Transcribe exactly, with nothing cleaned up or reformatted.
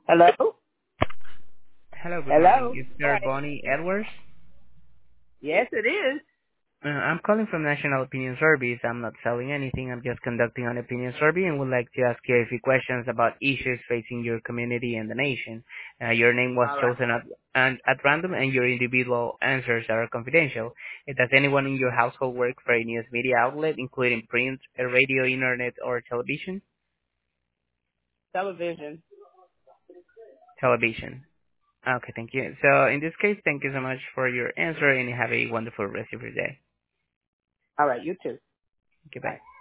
Hello? Hello, good morning. Hello? Is there Hi. Bonnie Edwards? Yes, it is. Uh, I'm calling from National Opinion Surveys. I'm not selling anything. I'm just conducting an opinion survey and would like to ask you a few questions about issues facing your community and the nation. Uh, your name was All right. chosen at, and, at random and your individual answers are confidential. Uh, Does anyone in your household work for a news media outlet, including print, uh, radio, internet, or television? Television. Television. Okay, thank you. So in this case, thank you so much for your answer and have a wonderful rest of your day. All right, you too. Goodbye. Bye.